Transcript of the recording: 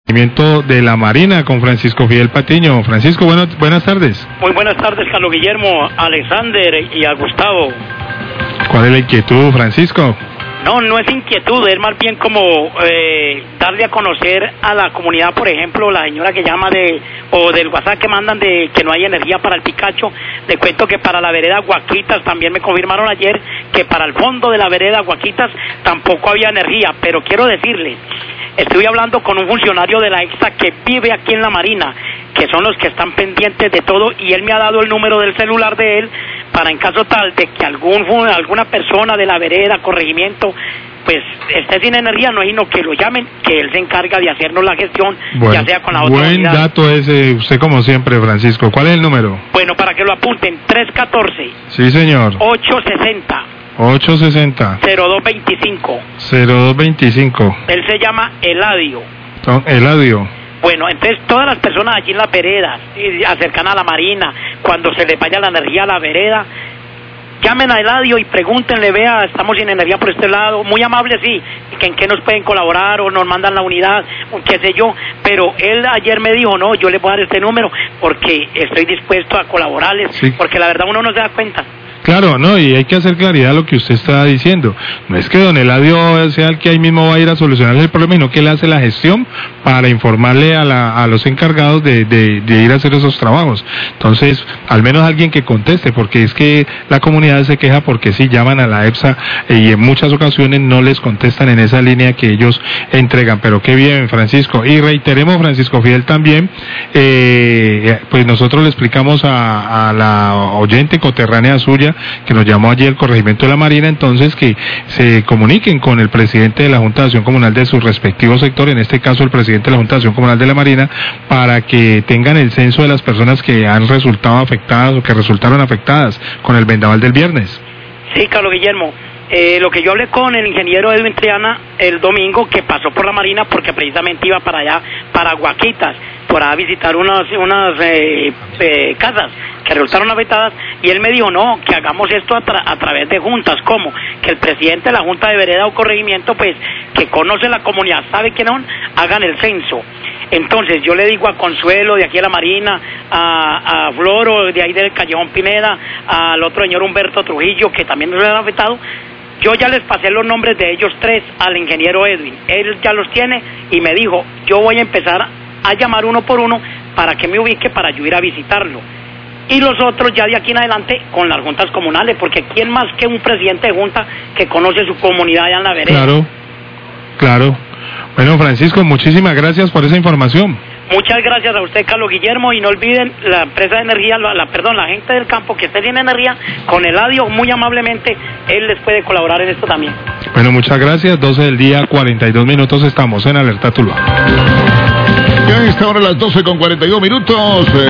De la Marina con Francisco Fidel Patiño. Francisco, buenas tardes. Muy buenas tardes, Carlos Guillermo, a Alexander y a Gustavo. ¿Cuál es la inquietud, Francisco? No es inquietud, es más bien como darle a conocer a la comunidad, por ejemplo, la señora que llama o del WhatsApp que mandan de que no hay energía para el Picacho. Le cuento que para la vereda Guaquitas también me confirmaron ayer que para el fondo de la vereda Guaquitas tampoco había energía, pero quiero decirles, estuve hablando con un funcionario de la EXA que vive aquí en la Marina, que son los que están pendientes de todo, y él me ha dado el número del celular de él para en caso tal de que alguna persona de la vereda, corregimiento, pues esté sin energía, no sino que lo llamen, que él se encarga de hacernos la gestión, ya sea con la otra unidad. Buen dato ese, usted como siempre, Francisco. ¿Cuál es el número? Bueno, para que lo apunten, 314. Sí, señor. 860. 0225. Él se llama Eladio. Eladio. Bueno, entonces todas las personas allí en las veredas, cercanas a la Marina, cuando se les vaya la energía a la vereda, llamen a Eladio y pregúntenle, vea, estamos sin energía por este lado, muy amable sí, que en qué nos pueden colaborar o nos mandan la unidad, o qué sé yo, pero él ayer me dijo, no, yo le voy a dar este número porque estoy dispuesto a colaborarles, sí. Porque la verdad uno no se da cuenta. Claro, no, y hay que hacer claridad a lo que usted está diciendo. No es que don Eladio sea el que ahí mismo va a ir a solucionar el problema, sino que él hace la gestión para informarle a los encargados de ir a hacer esos trabajos. Entonces, al menos alguien que conteste, porque es que la comunidad se queja porque sí llaman a la EPSA y en muchas ocasiones no les contestan en esa línea que ellos entregan. Pero qué bien, Francisco. Y reiteremos, Francisco Fidel, también, pues nosotros le explicamos a la oyente coterránea suya, que nos llamó ayer el corregimiento de la Marina, entonces que se comuniquen con el presidente de la Junta de Acción Comunal de su respectivo sector, en este caso el presidente de la Junta de Acción Comunal de la Marina, para que tengan el censo de las personas que han resultado afectadas o que resultaron afectadas con el vendaval del viernes. Sí, Carlos Guillermo. Lo que yo hablé con el ingeniero Edwin Triana el domingo, que pasó por la Marina porque precisamente iba para allá, para Guaquitas, para visitar unas casas que resultaron afectadas, y él me dijo, no, que hagamos esto a través de juntas, ¿cómo? Que el presidente de la Junta de Vereda o Corregimiento, pues, que conoce la comunidad, sabe quién son, hagan el censo. Entonces yo le digo a Consuelo de aquí a la Marina, a Floro de ahí del Callejón Pineda, al otro señor Humberto Trujillo, que también nos han afectado, yo ya les pasé los nombres de ellos tres al ingeniero Edwin, él ya los tiene y me dijo, yo voy a empezar a llamar uno por uno para que me ubique para yo ir a visitarlo. Y los otros ya de aquí en adelante con las juntas comunales, porque ¿quién más que un presidente de junta que conoce su comunidad allá en la vereda? Claro. Bueno, Francisco, muchísimas gracias por esa información. Muchas gracias a usted, Carlos Guillermo, y no olviden la empresa de energía, la gente del campo que esté sin energía, con Eladio, muy amablemente, él les puede colaborar en esto también. Bueno, muchas gracias, 12 del día, 42 minutos, estamos en Alerta Tuluá. Ya está ahora las 12:42.